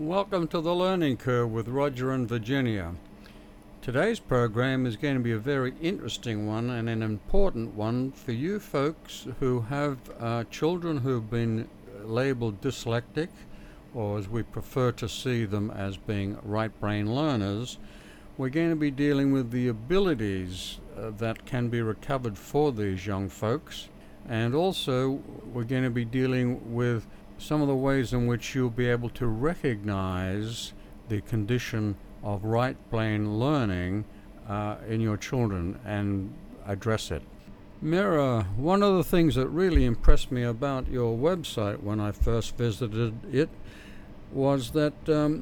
Welcome to the Learning Curve with Roger and Virginia. Today's program is going to be a very interesting one and an important one for you folks who have children who've been labeled dyslexic, or as we prefer to see them as being right brain learners. We're going to be dealing with the abilities that can be recovered for these young folks, and also we're going to be dealing with some of the ways in which you'll be able to recognize the condition of right brain learning in your children and address it. Mira, one of the things that really impressed me about your website when I first visited it was that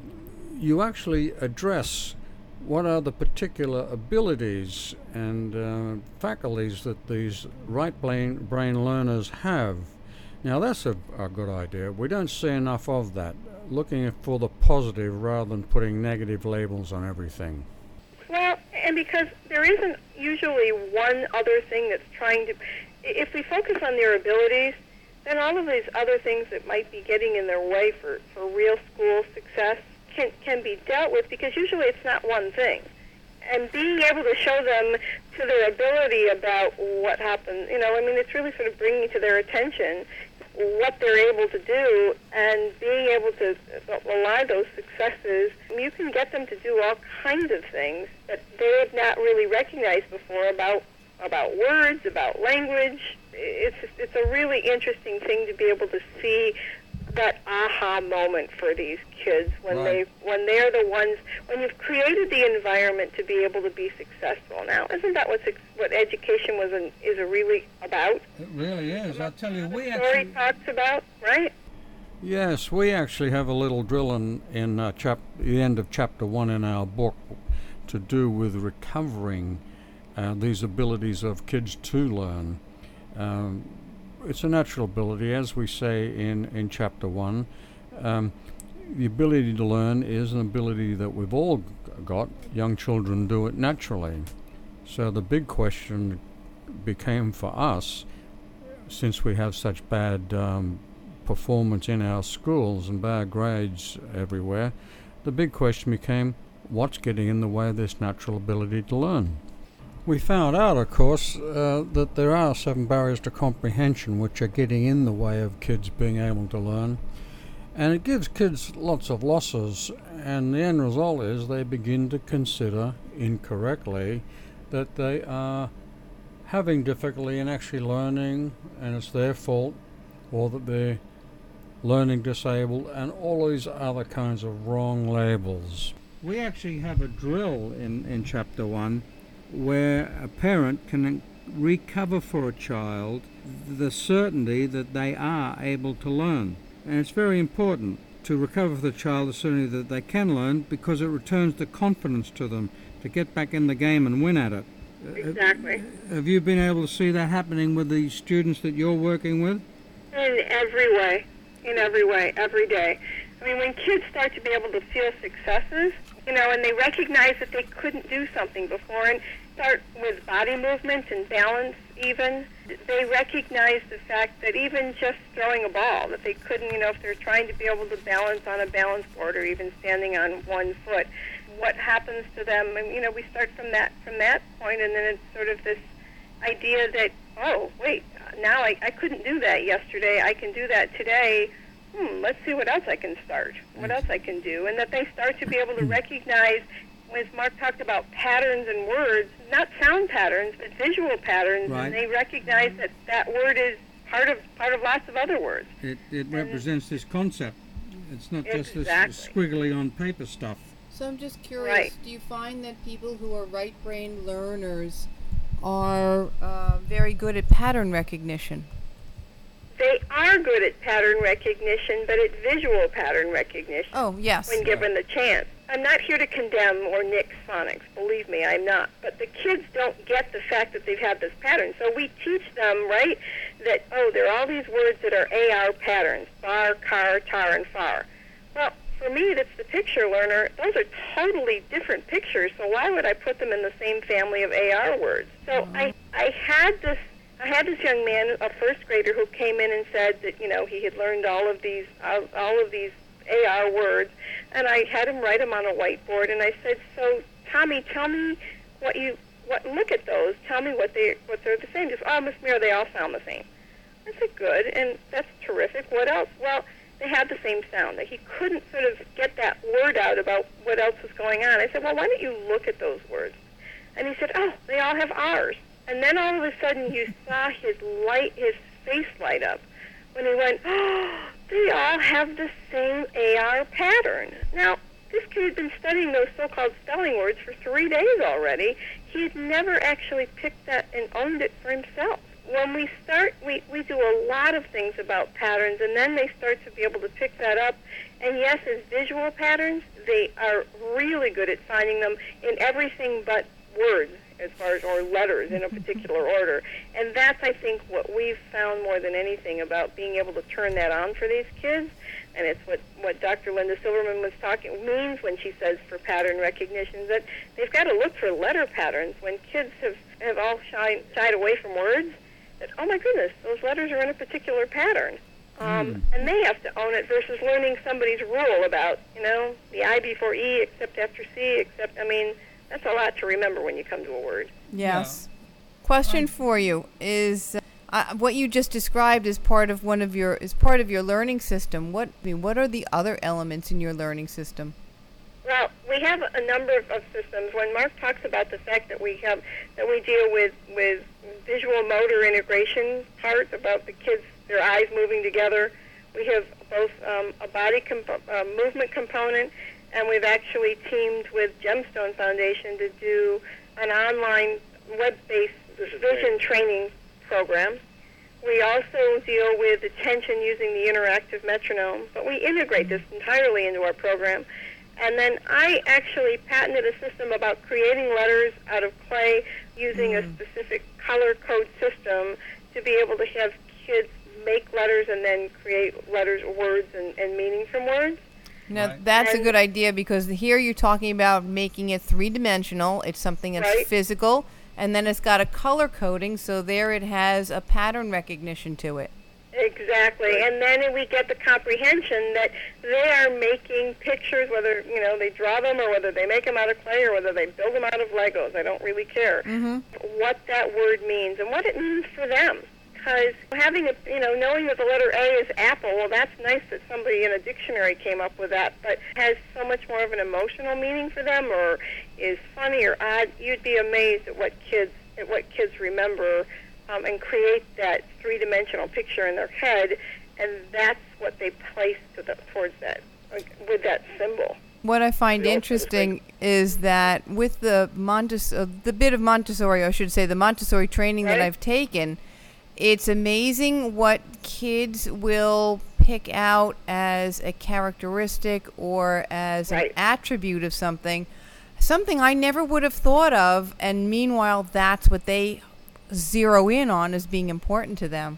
you actually address what are the particular abilities and faculties that these right brain learners have. Now that's a good idea. We don't see enough of that, looking for the positive rather than putting negative labels on everything. Well, and because there isn't usually one other thing that's trying to... If we focus on their abilities, then all of these other things that might be getting in their way for real school success can be dealt with, because usually it's not one thing. And being able to show them to their ability about what happened, it's really sort of bringing to their attention what they're able to do and being able to align those successes. You can get them to do all kinds of things that they have not really recognized before about words, about language. It's a really interesting thing to be able to see that aha moment for these kids when Right. they're the ones, when you've created the environment to be able to be successful. Now, isn't that what education is really about? It really is. I'll tell you, The story talks about, right? Yes, we actually have a little drill in the end of chapter 1 in our book to do with recovering these abilities of kids to learn. It's a natural ability, as we say in chapter 1. The ability to learn is an ability that we've all got. Young children do it naturally. So the big question became for us, since we have such bad performance in our schools and bad grades everywhere, the big question became, what's getting in the way of this natural ability to learn? We found out, of course, that there are 7 barriers to comprehension which are getting in the way of kids being able to learn. And it gives kids lots of losses, and the end result is they begin to consider incorrectly that they are having difficulty in actually learning, and it's their fault, or that they're learning disabled, and all these other kinds of wrong labels. We actually have a drill in chapter 1 where a parent can recover for a child the certainty that they are able to learn. And it's very important to recover for the child the certainty that they can learn, because it returns the confidence to them to get back in the game and win at it. Exactly. Have you been able to see that happening with the students that you're working with? In every way, every day. When kids start to be able to feel successes, and they recognize that they couldn't do something before, and start with body movement and balance even, they recognize the fact that even just throwing a ball, that they couldn't, if they're trying to be able to balance on a balance board or even standing on one foot, what happens to them. And, we start from that point, and then it's sort of this idea that, oh, wait, now I couldn't do that yesterday, I can do that today. Let's see what else I can start, what else I can do. And that they start to be able to recognize, as Mark talked about patterns and words, not sound patterns, but visual patterns. Right. And they recognize that word is part of lots of other words. It represents this concept. It's not just this Exactly. squiggly on paper stuff. So I'm just curious, Right. do you find that people who are right brain learners are very good at pattern recognition? They are good at pattern recognition, but at visual pattern recognition. Oh, yes. When given the chance. I'm not here to condemn or nix phonics. Believe me, I'm not. But the kids don't get the fact that they've had this pattern. So we teach them, right, that, there are all these words that are AR patterns, bar, car, tar, and far. Well, for me, that's the picture learner. Those are totally different pictures, so why would I put them in the same family of AR words? So I had this young man, a first grader, who came in and said that he had learned all of these AR words, and I had him write them on a whiteboard, and I said, so, Tommy, tell me look at those. Tell me what they're the same. Just, oh, Miss Muir, they all sound the same. I said, good, and that's terrific. What else? Well, they had the same sound. He couldn't sort of get that word out about what else was going on. I said, well, why don't you look at those words? And he said, oh, they all have R's. And then all of a sudden you saw his face light up when he went, oh, they all have the same AR pattern. Now, this kid had been studying those so-called spelling words for 3 days already. He had never actually picked that and owned it for himself. When we start, we do a lot of things about patterns, and then they start to be able to pick that up. And yes, as visual patterns, they are really good at finding them in everything but words, as far as, or letters in a particular order. And that's, I think, what we've found more than anything about being able to turn that on for these kids. And it's what Dr. Linda Silverman means when she says for pattern recognition, that they've got to look for letter patterns. When kids have all shied away from words, that, oh my goodness, those letters are in a particular pattern. And they have to own it versus learning somebody's rule about, the I before E except after C, that's a lot to remember when you come to a word. Yes. Yeah. Question for you is, what you just described is part of your learning system. What are the other elements in your learning system? Well, we have a number of systems. When Mark talks about the fact that we deal with visual motor integration parts, about the kids, their eyes moving together, we have both a body movement component, and we've actually teamed with Gemstone Foundation to do an online web-based vision training program. We also deal with attention using the interactive metronome, but we integrate this entirely into our program. And then I actually patented a system about creating letters out of clay using a specific color code system to be able to have kids make letters and then create letters, words, and meaning from words. Now, that's a good idea, because here you're talking about making it three-dimensional. It's something that's physical, and then it's got a color coding, so there it has a pattern recognition to it. Exactly, and then we get the comprehension that they are making pictures, whether they draw them or whether they make them out of clay or whether they build them out of Legos. I don't really care what that word means and what it means for them. Because having knowing that the letter A is apple, well, that's nice that somebody in a dictionary came up with that, but has so much more of an emotional meaning for them, or is funny or odd. You'd be amazed at what kids remember. And create that three-dimensional picture in their head, and that's what they place towards that, with that symbol. What I find interesting is that with the bit of Montessori, I should say, the Montessori training that I've taken, it's amazing what kids will pick out as a characteristic or as an attribute of something I never would have thought of, and meanwhile, that's what they zero in on as being important to them.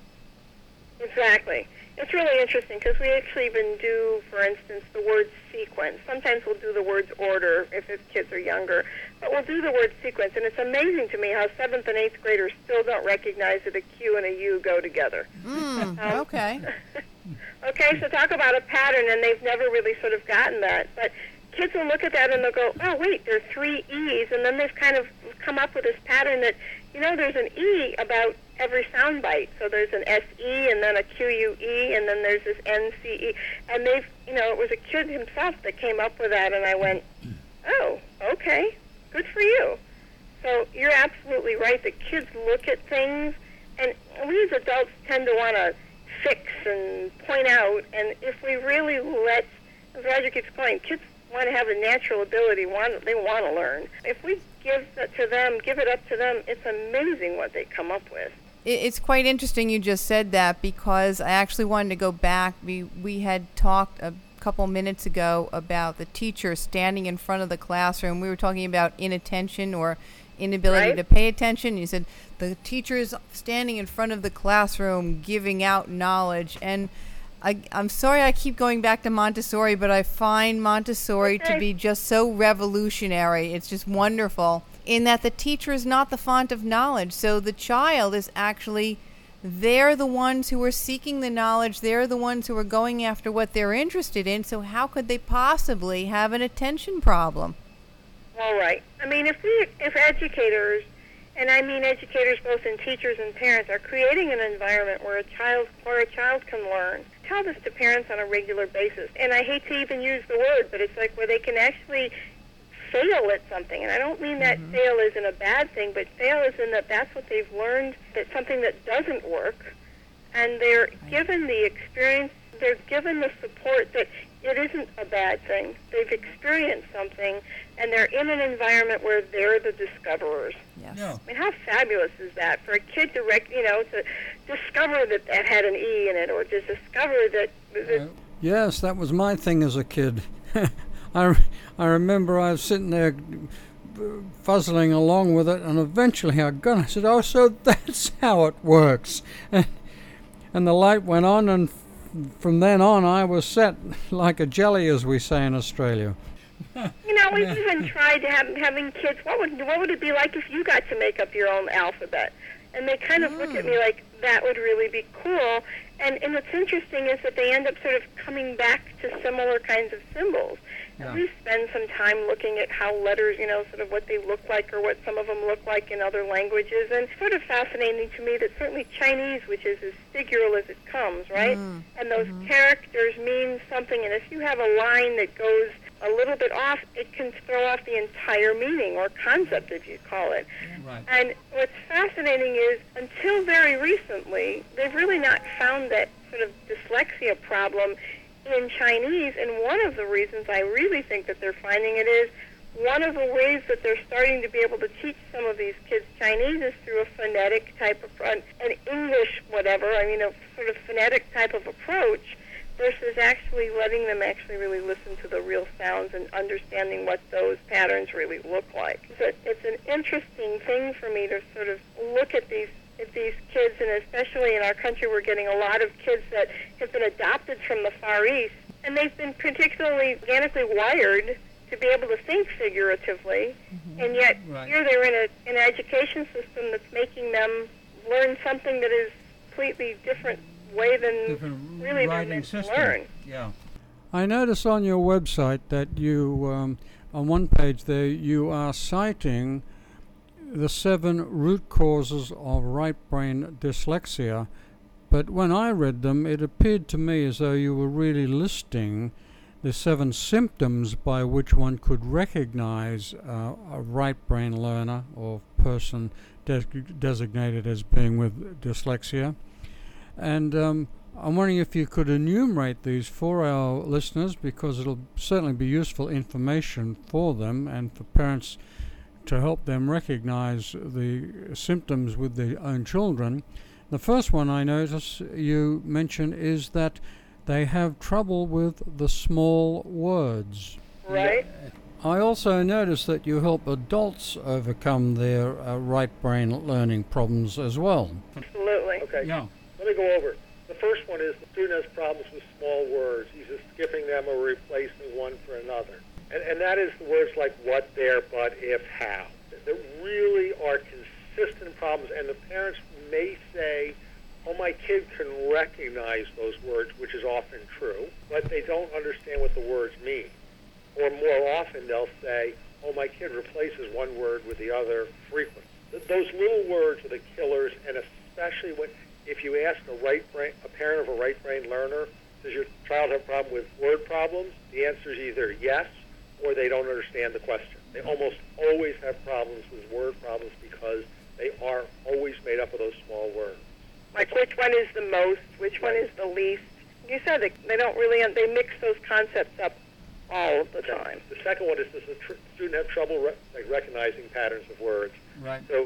Exactly. It's really interesting because we actually even do, for instance, the word sequence. Sometimes we'll do the words order if kids are younger, but we'll do the word sequence, and it's amazing to me how 7th and 8th graders still don't recognize that a Q and a U go together. Okay. Okay, so talk about a pattern, and they've never really sort of gotten that, but kids will look at that and they'll go, oh, wait, there are 3 E's, and then they've kind of come up with this pattern that, there's an E about every sound bite. So there's an S-E and then a Q-U-E, and then there's this N-C-E. And they've, it was a kid himself that came up with that, and I went, oh, okay, good for you. So you're absolutely right. The kids look at things, and we as adults tend to want to fix and point out, and if we really let, as Roger keeps going, kids want to have a natural ability, they want to learn. If we give it up to them, it's amazing what they come up with. It's quite interesting you just said that, because I actually wanted to go back. We had talked a couple minutes ago about the teacher standing in front of the classroom. We were talking about inattention or inability to pay attention. You said the teacher's standing in front of the classroom giving out knowledge, and I'm sorry I keep going back to Montessori, but I find Montessori to be just so revolutionary. It's just wonderful in that the teacher is not the font of knowledge. So the child is actually they're the ones who are seeking the knowledge. They're the ones who are going after what they're interested in. So how could they possibly have an attention problem? All right. I mean, if educators, and I mean educators both in teachers and parents, are creating an environment where a child can learn. Tell this to parents on a regular basis. And I hate to even use the word, but it's like where they can actually fail at something. And I don't mean that fail isn't a bad thing, but fail is in that that's what they've learned, that's something that doesn't work. And they're given the experience, they're given the support that it isn't a bad thing. They've experienced something, and they're in an environment where they're the discoverers. Yes. Yeah. I mean, how fabulous is that for a kid to to discover that that had an E in it, or to discover that Yes, that was my thing as a kid. I remember I was sitting there fuzzling along with it, and eventually I got it. I said, "Oh, so that's how it works." And the light went on, and from then on I was set like a jelly, as we say in Australia. We've even tried to having kids. What would it be like if you got to make up your own alphabet? And they kind of look at me like that would really be cool. And what's interesting is that they end up sort of coming back to similar kinds of symbols. And we spend some time looking at how letters, sort of what they look like or what some of them look like in other languages. And it's sort of fascinating to me that certainly Chinese, which is as figural as it comes, right? And those characters mean something. And if you have a line that goes a little bit off, it can throw off the entire meaning or concept, if you call it. Right. And what's fascinating is, until very recently, they've really not found that sort of dyslexia problem in Chinese. And one of the reasons I really think that they're finding it is, one of the ways that they're starting to be able to teach some of these kids Chinese is through a phonetic type of, an English whatever, a sort of phonetic type of approach, versus actually letting them actually really listen to the real sounds and understanding what those patterns really look like. So it's an interesting thing for me to sort of look at these kids, and especially in our country, we're getting a lot of kids that have been adopted from the Far East, and they've been particularly organically wired to be able to think figuratively, and yet here they're in an education system that's making them learn something that is completely different way than really they're meant to learn. Yeah. I notice on your website that you, on one page there, you are citing the 7 root causes of right brain dyslexia, but when I read them, it appeared to me as though you were really listing the 7 symptoms by which one could recognize a right brain learner or person designated as being with dyslexia. And I'm wondering if you could enumerate these for our listeners, because it'll certainly be useful information for them and for parents to help them recognize the symptoms with their own children. The first one I notice you mention is that they have trouble with the small words. Right. I also notice that you help adults overcome their right brain learning problems as well. Absolutely. Okay. Yeah. Let me go over. The first one is the student has problems with small words. He's just skipping them or replacing one for another. And that is the words like what, there, but, if, how. That really are consistent problems. And the parents may say, oh, my kid can recognize those words, which is often true, but they don't understand what the words mean. Or more often they'll say, oh, my kid replaces one word with the other frequently. Those little words are the killers, and especially if you ask a parent of a right brain learner, does your child have a problem with word problems? The answer is either yes, or they don't understand the question. They almost always have problems with word problems because they are always made up of those small words. Like which one is the most, which one is the least. You said they don't really, they mix those concepts up all of the time. The second one is, does the student have trouble recognizing patterns of words? Right. So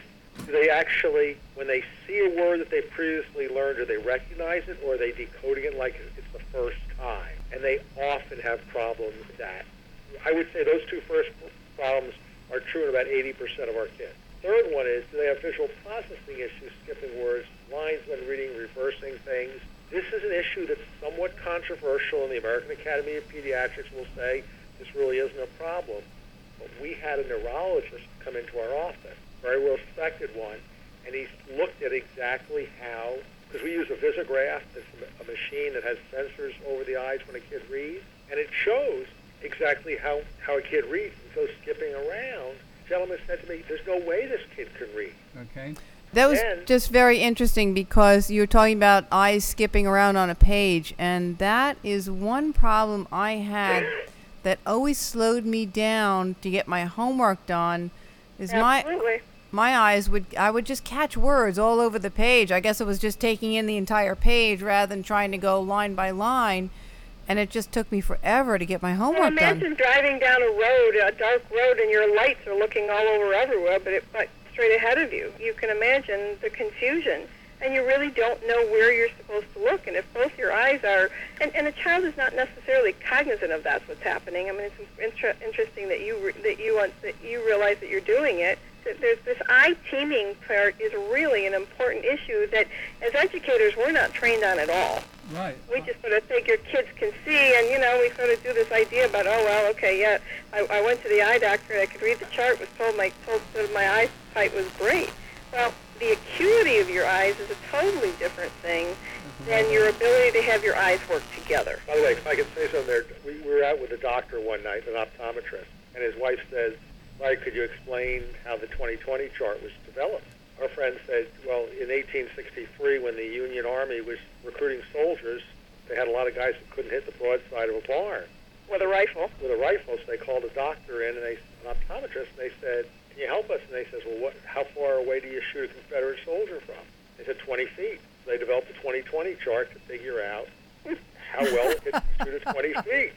do they actually, when they see a word that they've previously learned, do they recognize it, or are they decoding it like it's the first time? And they often have problems with that. I would say those two first problems are true in about 80% of our kids. Third one is, do they have visual processing issues, skipping words, lines when reading, reversing things? This is an issue that's somewhat controversial, and the American Academy of Pediatrics will say this really isn't a problem. But we had a neurologist come into our office, very well-respected one, and he's looked at exactly how, because we use a Visograph, it's a machine that has sensors over the eyes when a kid reads, and it shows exactly how a kid reads. And so skipping around, the gentleman said to me, there's no way this kid can read. Okay. That was Then- just very interesting because you were talking about eyes skipping around on a page, and that is one problem I had that always slowed me down to get my homework done. Is Absolutely. my eyes I would just catch words all over the page. I guess it was just taking in the entire page rather than trying to go line by line, and it just took me forever to get my Well, homework done. imagine driving down a dark road, and your lights are looking all over everywhere, but straight ahead of you. You can imagine the confusion, and you really don't know where you're supposed to look. And if both your eyes are, and a child is not necessarily cognizant of that's what's happening. I mean, it's interesting that you realize that you're doing it. There's this eye teaming part is really an important issue that, as educators, we're not trained on at all. Right. We just sort of think your kids can see, and, we sort of do this idea about, oh, well, okay, yeah, I went to the eye doctor, and I could read the chart, was told that my eyesight was great. Well, the acuity of your eyes is a totally different thing than your ability to have your eyes work together. By the way, if I could say something there, we were out with a doctor one night, an optometrist, and his wife says, Larry, could you explain how the 20/20 chart was developed? Our friend said, well, in 1863, when the Union Army was recruiting soldiers, they had a lot of guys who couldn't hit the broadside of a barn With a rifle. with a rifle, so they called a doctor in, and an optometrist, and they said, can you help us? And they says, well, how far away do you shoot a Confederate soldier from? They said 20 feet. So they developed a 20/20 chart to figure out how well it could shoot at 20 feet.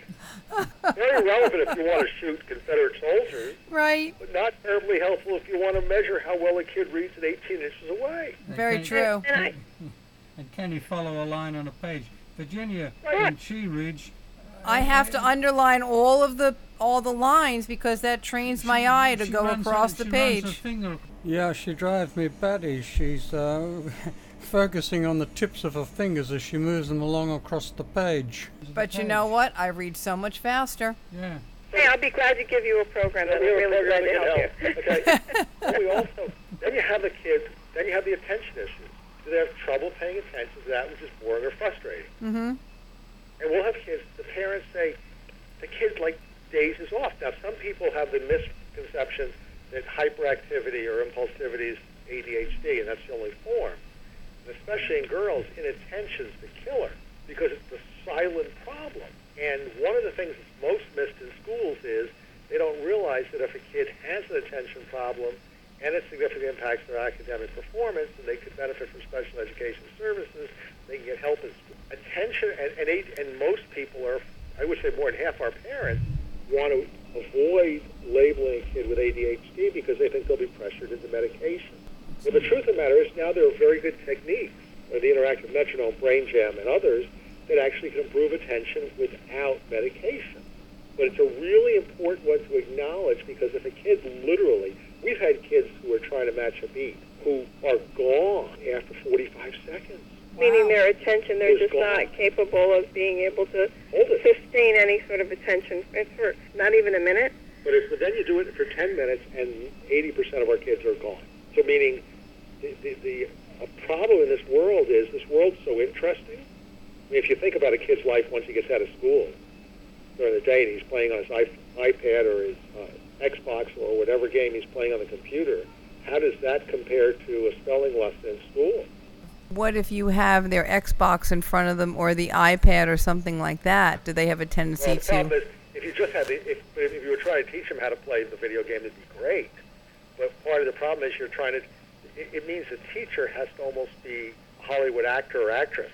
Very relevant if you want to shoot Confederate soldiers, Right. but not terribly helpful if you want to measure how well a kid reads at 18 inches away. Very true. And Can you follow a line on a page? Virginia, Right. when she reads, I have to underline all the lines because that trains my eye to she go runs across her- the she runs her page. finger. Yeah, she drives me batty. She's focusing on the tips of her fingers as she moves them along across the page. But you know what? I read so much faster. Yeah. hey, I'll be glad to give you a program that will really glad to help you. Okay. Well, we also, then you have the kids, then you have the attention issues. Do they have trouble paying attention to that which is boring or frustrating? Mm-hmm. And we'll have kids, the parents say, the kid dazes off. Now, some people have the misconception that hyperactivity or impulsivity is ADHD, and that's the only form. And especially in girls, inattention's the killer because it's the silent problem. And one of the things that's most missed in schools is they don't realize that if a kid has an attention problem and it significantly impacts their academic performance, and they could benefit from special education services, they can get help in school. Attention, and most people are, I would say more than half our parents, want to avoid labeling a kid with ADHD because they think they'll be pressured into medication. But the truth of the matter is now there are very good techniques, the interactive metronome, brain jam, and others, that actually can improve attention without medication. But it's a really important one to acknowledge because if a kid literally, we've had kids who are trying to match a beat who are gone after 45 seconds. Meaning their attention, they're It's just gone. not capable of being able to Hold it. sustain any sort of attention for not even a minute. But then you do it for 10 minutes and 80% of our kids are gone. So meaning the problem in this world is this world's so interesting. I mean, if you think about a kid's life once he gets out of school during the day and he's playing on his iPad or his Xbox or whatever game he's playing on the computer, how does that compare to a spelling lesson in school? What if you have their Xbox in front of them or the iPad or something like that? Do they have a tendency Well, the problem to? is, if you just had if you were trying to teach them how to play the video game, it'd be great. But part of the problem is you're trying to. It means the teacher has to almost be a Hollywood actor or actress.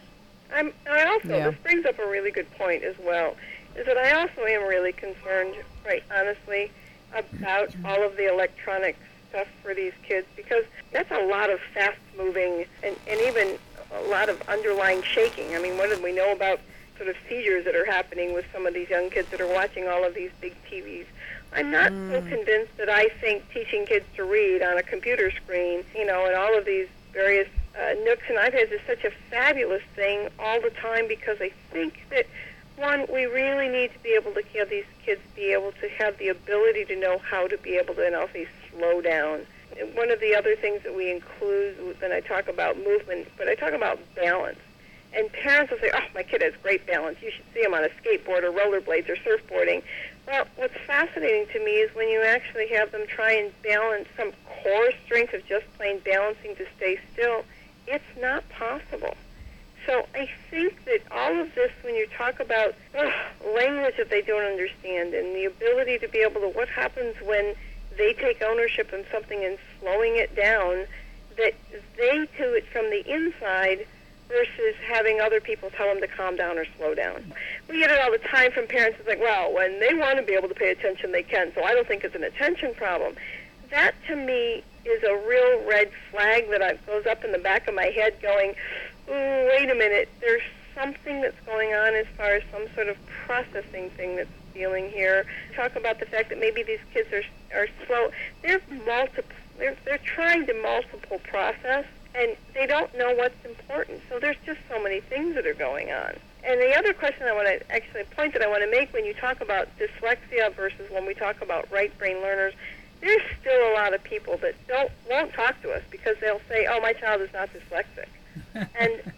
I also, Yeah. this brings up a really good point as well, is that I also am really concerned, right, honestly, about all of the electronic stuff for these kids, because that's a lot of fast-moving and even a lot of underlying shaking. I mean, what do we know about sort of seizures that are happening with some of these young kids that are watching all of these big TVs? I'm not so convinced that I think teaching kids to read on a computer screen, and all of these various nooks and iPads is such a fabulous thing all the time, because I think that, one, we really need to be able to have these kids be able to have the ability to know how to be able to, and I'll say, slow down one of the other things that we include when I talk about movement, but I talk about balance. And parents will say, oh, my kid has great balance. You should see him on a skateboard or rollerblades or surfboarding. Well, what's fascinating to me is when you actually have them try and balance some core strength of just plain balancing to stay still, it's not possible. So I think that all of this, when you talk about language that they don't understand and the ability to be able to, what happens when they take ownership in something and slowing it down, that they do it from the inside versus having other people tell them to calm down or slow down. We get it all the time from parents. It's like, well, when they want to be able to pay attention, they can, so I don't think it's an attention problem. That, to me, is a real red flag that goes up in the back of my head going, ooh, wait a minute, there's something that's going on as far as some sort of processing thing that's dealing here. Talk about the fact that maybe these kids are slow. They're trying to multiple process, and they don't know what's important. So there's just so many things that are going on. And the other question I want to, actually, a point that I want to make when you talk about dyslexia versus when we talk about right brain learners, there's still a lot of people that won't talk to us because they'll say, oh, my child is not dyslexic. and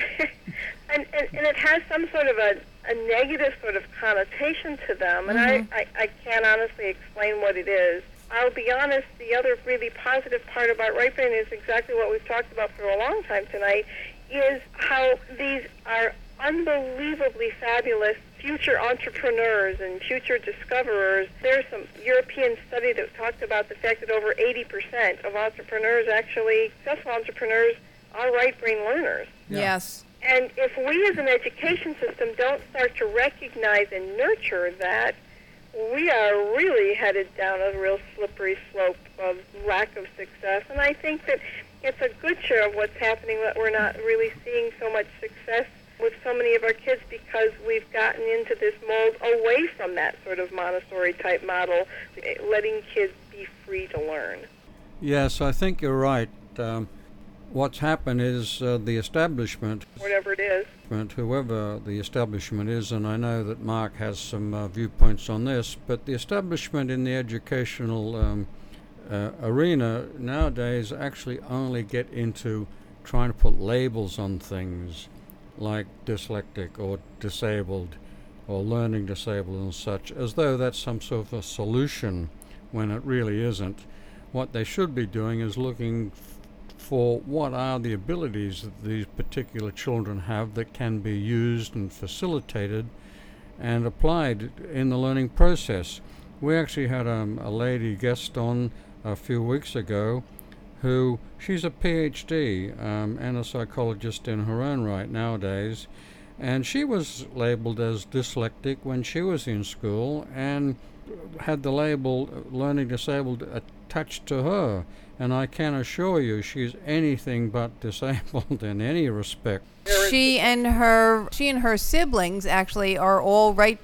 it has some sort of a negative sort of connotation to them, and I can't honestly explain what it is. I'll be honest, the other really positive part about right brain is exactly what we've talked about for a long time tonight, is how these are unbelievably fabulous future entrepreneurs and future discoverers. There's some European study that talked about the fact that over 80% of entrepreneurs, actually successful entrepreneurs, are right brain learners. Yeah. Yes. And if we as an education system don't start to recognize and nurture that, we are really headed down a real slippery slope of lack of success. And I think that it's a good share of what's happening that we're not really seeing so much success with so many of our kids because we've gotten into this mold away from that sort of Montessori-type model, letting kids be free to learn. Yes, I think you're right. What's happened is the establishment, whatever it is, whoever the establishment is, and I know that Mark has some viewpoints on this, but the establishment in the educational arena nowadays actually only get into trying to put labels on things like dyslexic or disabled or learning disabled and such, as though that's some sort of a solution when it really isn't. What they should be doing is looking for what are the abilities that these particular children have that can be used and facilitated and applied in the learning process. We actually had a lady guest on a few weeks ago who, she's a PhD and a psychologist in her own right nowadays, and she was labeled as dyslexic when she was in school and had the label learning disabled attached to her. And I can assure you she's anything but disabled in any respect. She and her siblings actually are all right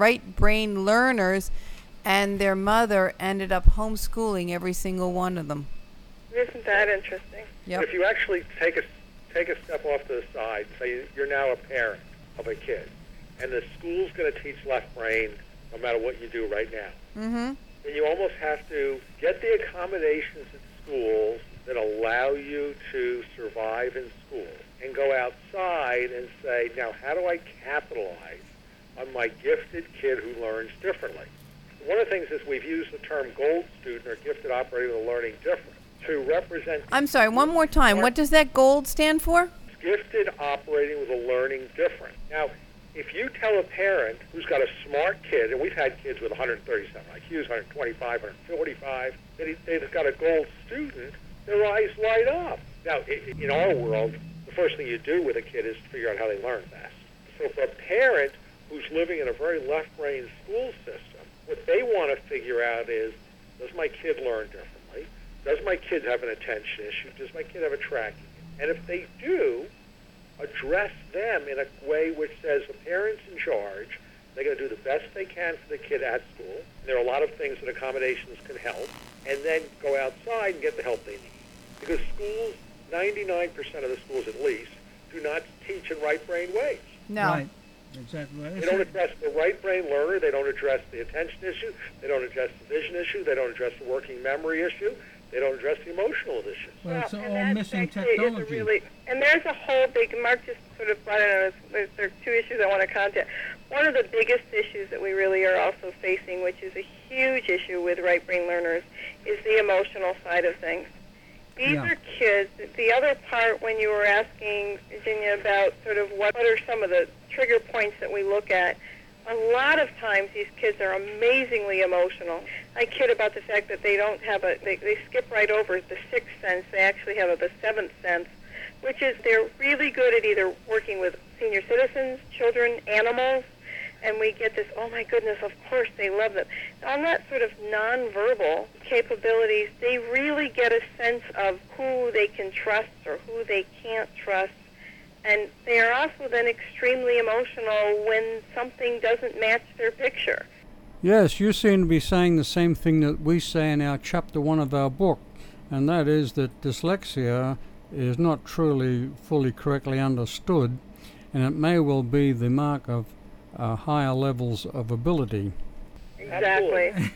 brain learners, and their mother ended up homeschooling every single one of them. Isn't that interesting? Yep. If you actually take a step off to the side, say you're now a parent of a kid, and the school's going to teach left brain no matter what you do right now. Mm-hmm. And you almost have to get the accommodations at schools that allow you to survive in school and go outside and say, now how do I capitalize on my gifted kid who learns differently? One of the things is we've used the term gold student or gifted operating with a learning different to represent... I'm sorry, one more time. What does that gold stand for? Gifted operating with a learning different. Now, if you tell a parent who's got a smart kid, and we've had kids with 137 IQs, 125, 145, that they've got a gold student, their eyes light up. Now, in our world, the first thing you do with a kid is to figure out how they learn best. So for a parent who's living in a very left-brain school system, what they want to figure out is, does my kid learn differently? Does my kid have an attention issue? Does my kid have a tracking? And if they do, address them in a way which says the parent's in charge. They're going to do the best they can for the kid at school. And there are a lot of things that accommodations can help. And then go outside and get the help they need. Because schools, 99% of the schools at least, do not teach in right brain ways. No. Right. Exactly. They don't address the right brain learner. They don't address the attention issue. They don't address the vision issue. They don't address the working memory issue. They don't address the emotional issues. Well, it's and all that missing actually is a technology. and there's a whole big, Mark just sort of brought it on, there are two issues I want to contact. One of the biggest issues that we really are also facing, which is a huge issue with right brain learners, is the emotional side of things. These Yeah. are kids. The other part, when you were asking, Virginia, about sort of what are some of the trigger points that we look at, a lot of times these kids are amazingly emotional. I kid about the fact that they don't have they skip right over the sixth sense. They actually have the seventh sense, which is they're really good at either working with senior citizens, children, animals, and we get this, oh my goodness, of course they love them. On that sort of nonverbal capabilities, they really get a sense of who they can trust or who they can't trust. And they are also then extremely emotional when something doesn't match their picture. Yes, you seem to be saying the same thing that we say in our chapter 1 of our book, and that is that dyslexia is not truly fully correctly understood, and it may well be the mark of higher levels of ability. Exactly.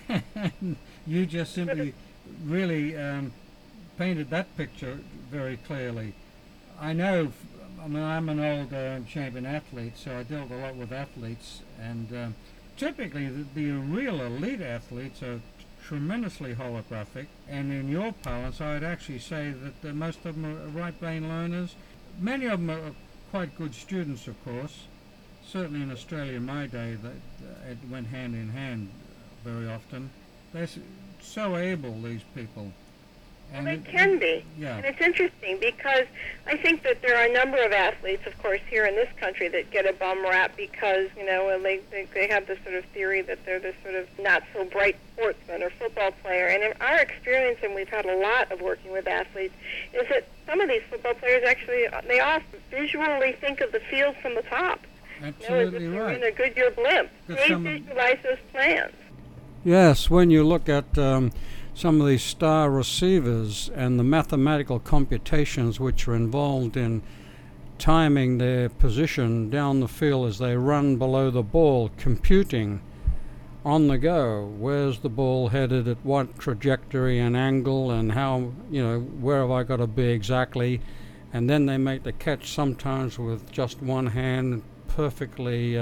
You just simply really painted that picture very clearly. I know, I mean, I'm an old champion athlete, so I dealt a lot with athletes, and typically the real elite athletes are tremendously holographic, and in your parlance I'd actually say that most of them are right brain learners. Many of them are quite good students, of course. Certainly in Australia in my day, it went hand in hand very often. They're so able, these people. Well, they can be. Yeah. And it's interesting because I think that there are a number of athletes, of course, here in this country that get a bum rap because, you know, they have this sort of theory that they're this sort of not so bright sportsman or football player. And in our experience, and we've had a lot of working with athletes, is that some of these football players actually, they often visually think of the field from the top. Absolutely you know, right. in a Goodyear blimp. Because They visualize those plans. Yes, when you look at some of these star receivers and the mathematical computations which are involved in timing their position down the field as they run below the ball, computing on the go, where's the ball headed, at what trajectory and angle, and how, you know, where have I got to be exactly, and then they make the catch sometimes with just one hand, perfectly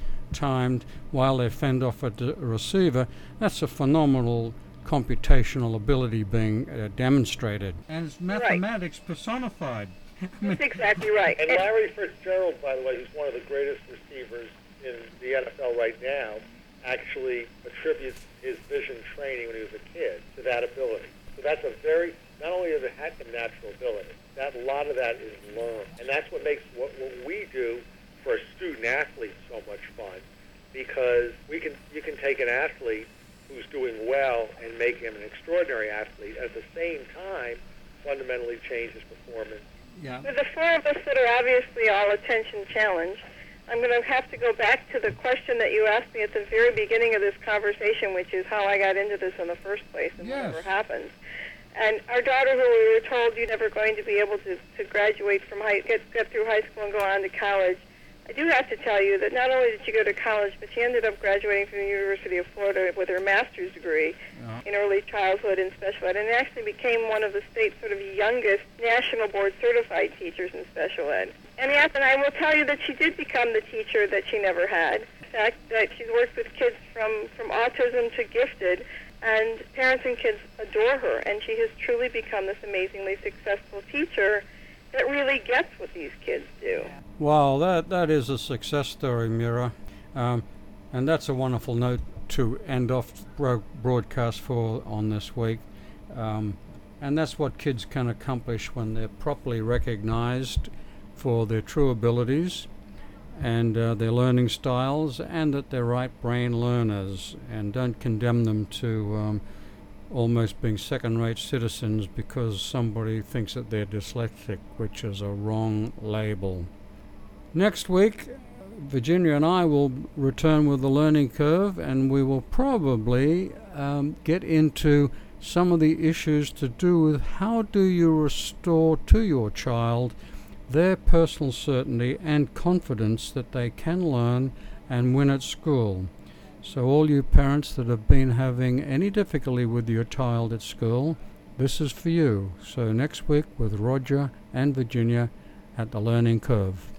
timed, while they fend off a receiver. That's a phenomenal computational ability being demonstrated. And it's mathematics personified. That's exactly right. And Larry Fitzgerald, by the way, who's one of the greatest receivers in the NFL right now, actually attributes his vision training when he was a kid to that ability. So that's a very, not only is it a natural ability, that a lot of that is learned. And that's what makes what we do for a student athlete so much fun, because you can take an athlete who's doing well and make him an extraordinary athlete, at the same time fundamentally change his performance. Yeah. With the four of us that are obviously all attention challenged, I'm going to have to go back to the question that you asked me at the very beginning of this conversation, which is how I got into this in the first place and Yes. whatever happened. And our daughter, who we were told you're never going to be able to graduate from get through high school and go on to college, I do have to tell you that not only did she go to college, but she ended up graduating from the University of Florida with her master's degree in early childhood and special ed, and actually became one of the state's sort of youngest national board certified teachers in special ed. And yes, and I will tell you that she did become the teacher that she never had. In fact, that she's worked with kids from autism to gifted, and parents and kids adore her, and she has truly become this amazingly successful teacher that really gets what these kids do. Wow, that is a success story, Mira. And that's a wonderful note to end off broadcast for on this week. And that's what kids can accomplish when they're properly recognized for their true abilities and their learning styles, and that they're right brain learners, and don't condemn them to almost being second-rate citizens because somebody thinks that they're dyslexic, which is a wrong label. Next week, Virginia and I will return with the learning curve, and we will probably get into some of the issues to do with how do you restore to your child their personal certainty and confidence that they can learn and win at school. So all you parents that have been having any difficulty with your child at school, this is for you. So next week with Roger and Virginia at the Learning Curve.